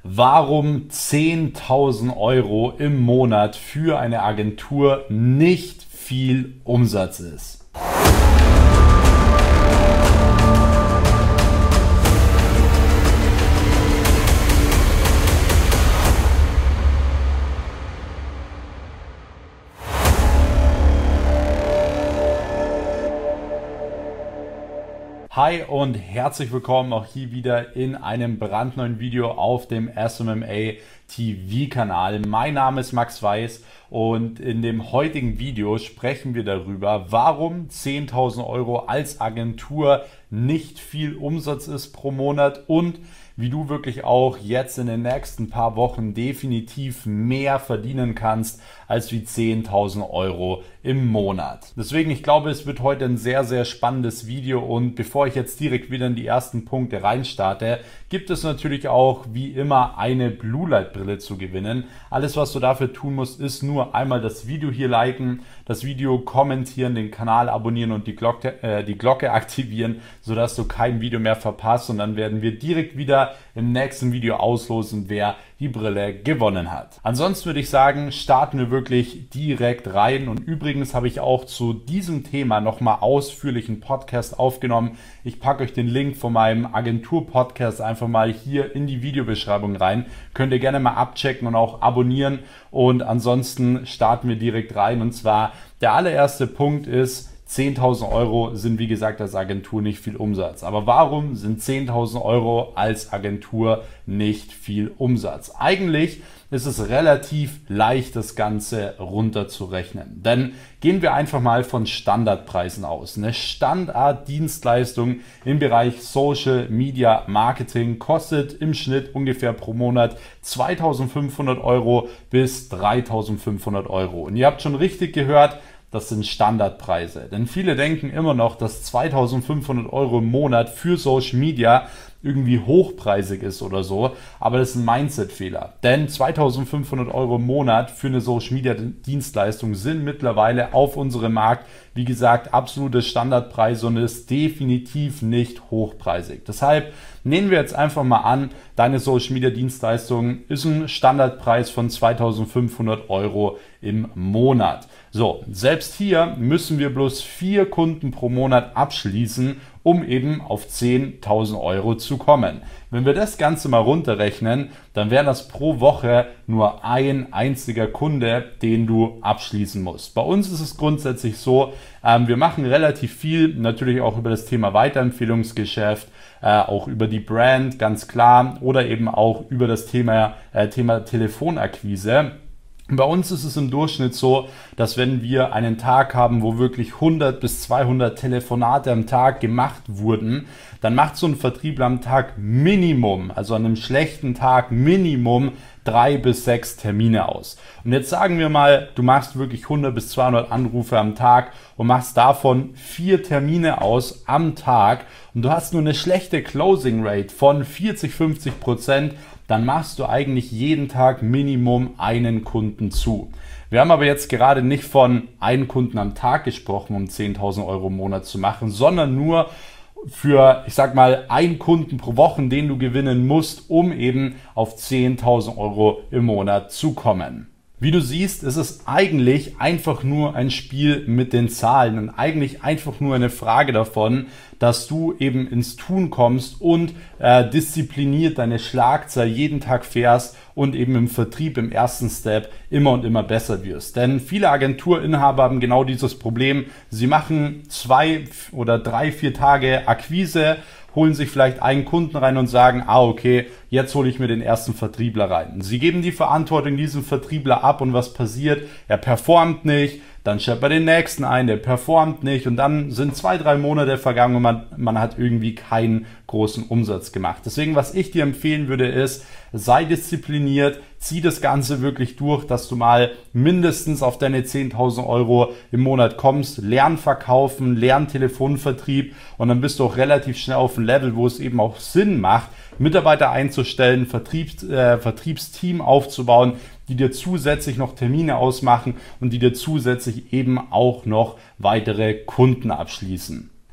warum 10.000 Euro im Monat für eine Agentur nicht viel Umsatz ist. Hi und herzlich willkommen auch hier wieder in einem brandneuen Video auf dem SMMA TV Kanal. Mein Name ist Max Weiß und in dem heutigen Video sprechen wir darüber, warum 10.000 Euro als Agentur nicht viel Umsatz ist pro Monat und wie du wirklich auch jetzt in den nächsten paar Wochen definitiv mehr verdienen kannst als wie 10.000 Euro im Monat. Deswegen, ich glaube, es wird heute ein sehr, sehr spannendes Video und bevor ich jetzt direkt wieder in die ersten Punkte reinstarte, gibt es natürlich auch wie immer eine Blue Light Brille zu gewinnen. Alles, was du dafür tun musst, ist nur einmal das Video hier liken, das Video kommentieren, den Kanal abonnieren und die Glocke aktivieren, sodass du kein Video mehr verpasst und dann werden wir direkt wieder im nächsten Video auslosen, wer die Brille gewonnen hat. Ansonsten würde ich sagen, starten wir wirklich direkt rein und übrigens habe ich auch zu diesem Thema nochmal ausführlichen Podcast aufgenommen. Ich packe euch den Link von meinem Agentur-Podcast einfach mal hier in die Videobeschreibung rein. Könnt ihr gerne mal abchecken und auch abonnieren und ansonsten starten wir direkt rein und zwar der allererste Punkt ist, 10.000 Euro sind wie gesagt als Agentur nicht viel Umsatz. Aber warum sind 10.000 Euro als Agentur nicht viel Umsatz? Eigentlich ist es relativ leicht, das Ganze runterzurechnen. Denn gehen wir einfach mal von Standardpreisen aus. Eine Standarddienstleistung im Bereich Social Media Marketing kostet im Schnitt ungefähr pro Monat 2.500 Euro bis 3.500 Euro. Und ihr habt schon richtig gehört, das sind Standardpreise. Denn viele denken immer noch, dass 2.500 Euro im Monat für Social Media irgendwie hochpreisig ist oder so. Aber das ist ein Mindset-Fehler. Denn 2.500 Euro im Monat für eine Social Media Dienstleistung sind mittlerweile auf unserem Markt, wie gesagt, absolute Standardpreise und ist definitiv nicht hochpreisig. Deshalb nehmen wir jetzt einfach mal an, deine Social Media Dienstleistung ist ein Standardpreis von 2.500 Euro im Monat. So, selbst hier müssen wir bloß 4 Kunden pro Monat abschließen, um eben auf 10.000 Euro zu kommen. Wenn wir das Ganze mal runterrechnen, dann wäre das pro Woche nur ein einziger Kunde, den du abschließen musst. Bei uns ist es grundsätzlich so, wir machen relativ viel, natürlich auch über das Thema Weiterempfehlungsgeschäft, auch über die Brand, ganz klar, oder eben auch über das Thema Telefonakquise. Bei uns ist es im Durchschnitt so, dass wenn wir einen Tag haben, wo wirklich 100 bis 200 Telefonate am Tag gemacht wurden, dann macht so ein Vertriebler am Tag Minimum, also an einem schlechten Tag Minimum 3 bis 6 Termine aus. Und jetzt sagen wir mal, du machst wirklich 100 bis 200 Anrufe am Tag und machst davon 4 Termine aus am Tag und du hast nur eine schlechte Closing Rate von 40-50%, dann machst du eigentlich jeden Tag Minimum einen Kunden zu. Wir haben aber jetzt gerade nicht von einem Kunden am Tag gesprochen, um 10.000 Euro im Monat zu machen, sondern nur für, ich sag mal, einen Kunden pro Woche, den du gewinnen musst, um eben auf 10.000 Euro im Monat zu kommen. Wie du siehst, ist es eigentlich einfach nur ein Spiel mit den Zahlen und eigentlich einfach nur eine Frage davon, dass du eben ins Tun kommst und diszipliniert deine Schlagzahl jeden Tag fährst und eben im Vertrieb im ersten Step immer und immer besser wirst. Denn viele Agenturinhaber haben genau dieses Problem. Sie machen 2 oder 3, 4 Tage Akquise, holen sich vielleicht einen Kunden rein und sagen, okay, jetzt hole ich mir den ersten Vertriebler rein. Sie geben die Verantwortung diesem Vertriebler ab und was passiert? Er performt nicht, dann stellt man den nächsten ein, der performt nicht und dann sind 2, 3 Monate vergangen und man hat irgendwie keinen großen Umsatz gemacht. Deswegen, was ich dir empfehlen würde, ist, sei diszipliniert, zieh das Ganze wirklich durch, dass du mal mindestens auf deine 10.000 Euro im Monat kommst, lern verkaufen, lern Telefonvertrieb und dann bist du auch relativ schnell auf dem Level, wo es eben auch Sinn macht, Mitarbeiter einzustellen, Vertriebsteam aufzubauen, die dir zusätzlich noch Termine ausmachen und die dir zusätzlich eben auch noch weitere Kunden abschließen.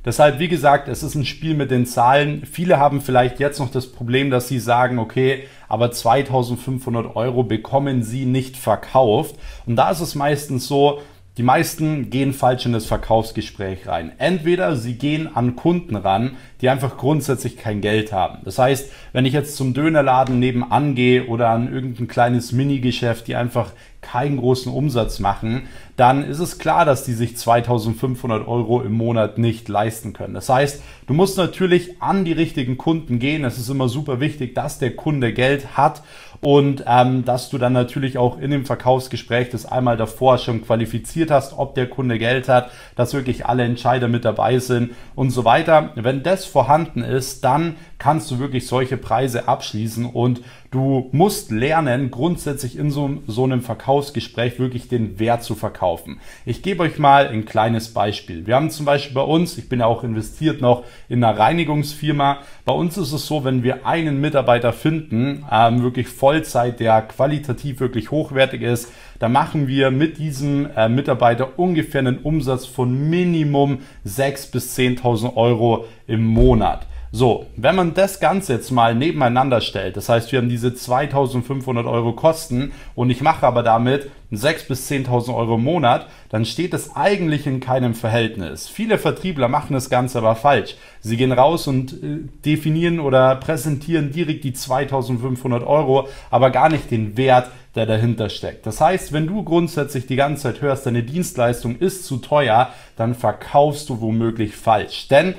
Deshalb, wie gesagt, es ist ein Spiel mit den Zahlen. Viele haben vielleicht jetzt noch das Problem, dass sie sagen, okay, aber 2.500 Euro bekommen sie nicht verkauft. Und da ist es meistens so, die meisten gehen falsch in das Verkaufsgespräch rein. Entweder sie gehen an Kunden ran, die einfach grundsätzlich kein Geld haben. Das heißt, wenn ich jetzt zum Dönerladen nebenan gehe oder an irgendein kleines Minigeschäft, die einfach keinen großen Umsatz machen, dann ist es klar, dass die sich 2.500 Euro im Monat nicht leisten können. Das heißt, du musst natürlich an die richtigen Kunden gehen. Es ist immer super wichtig, dass der Kunde Geld hat und dass du dann natürlich auch in dem Verkaufsgespräch das einmal davor schon qualifiziert hast, ob der Kunde Geld hat, dass wirklich alle Entscheider mit dabei sind und so weiter. Wenn das vorhanden ist, dann kannst du wirklich solche Preise abschließen und du musst lernen, grundsätzlich in so einem Verkaufsgespräch wirklich den Wert zu verkaufen. Ich gebe euch mal ein kleines Beispiel. Wir haben zum Beispiel bei uns, ich bin ja auch investiert noch in einer Reinigungsfirma, bei uns ist es so, wenn wir einen Mitarbeiter finden, wirklich Vollzeit, der qualitativ wirklich hochwertig ist, dann machen wir mit diesem Mitarbeiter ungefähr einen Umsatz von Minimum 6.000 bis 10.000 Euro im Monat. So, wenn man das Ganze jetzt mal nebeneinander stellt, das heißt, wir haben diese 2.500 Euro Kosten und ich mache aber damit 6.000 bis 10.000 Euro im Monat, dann steht es eigentlich in keinem Verhältnis. Viele Vertriebler machen das Ganze aber falsch. Sie gehen raus und definieren oder präsentieren direkt die 2.500 Euro, aber gar nicht den Wert, der dahinter steckt. Das heißt, wenn du grundsätzlich die ganze Zeit hörst, deine Dienstleistung ist zu teuer, dann verkaufst du womöglich falsch. Denn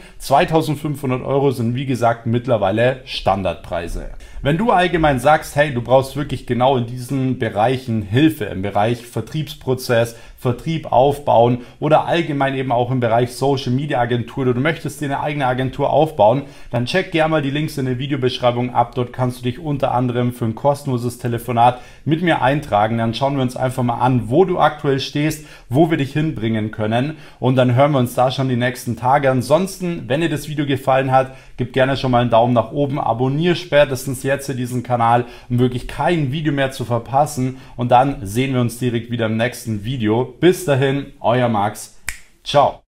2.500 Euro sind, wie gesagt, mittlerweile Standardpreise. Wenn du allgemein sagst, hey, du brauchst wirklich genau in diesen Bereichen Hilfe, im Bereich Vertriebsprozess, Vertrieb aufbauen oder allgemein eben auch im Bereich Social Media Agentur oder du möchtest dir eine eigene Agentur aufbauen, dann check gerne mal die Links in der Videobeschreibung ab. Dort kannst du dich unter anderem für ein kostenloses Telefonat mit mir eintragen. Dann schauen wir uns einfach mal an, wo du aktuell stehst, wo wir dich hinbringen können und dann hören wir uns da schon die nächsten Tage. Ansonsten, wenn dir das Video gefallen hat, gib gerne schon mal einen Daumen nach oben, abonniere spätestens jetzt diesen Kanal, um wirklich kein Video mehr zu verpassen und dann sehen wir uns direkt wieder im nächsten Video. Bis dahin, euer Max. Ciao.